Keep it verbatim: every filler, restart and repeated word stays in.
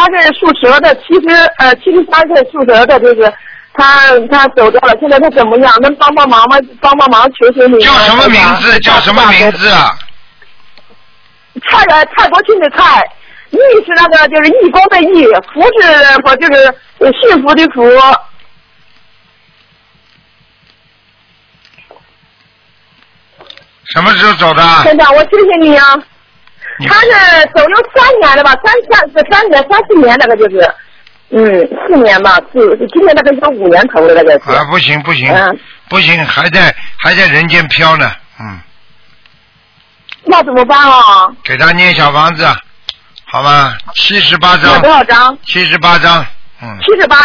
是属蛇的，七十呃七十三岁属蛇的，就是他他走掉了，现在他怎么样？能帮帮忙吗？帮帮忙，求求你。 叫什么名字？叫什么名字啊？ 蔡呃蔡国庆的蔡，义是那个就是义工的义，福是不就是幸福的福。 什么时候走的？ 先生，我谢谢你啊。他是走有三年了吧，三三是三年三四年那个就是，嗯，四年吧，四今年那个有五年头了那个是。 啊，不行不行， 嗯、 不行，还在还在人间飘呢，嗯。 那怎么办啊？ 给他念小房子，好吧，七十八章。 多少章？ 七十八章，嗯。 七十八。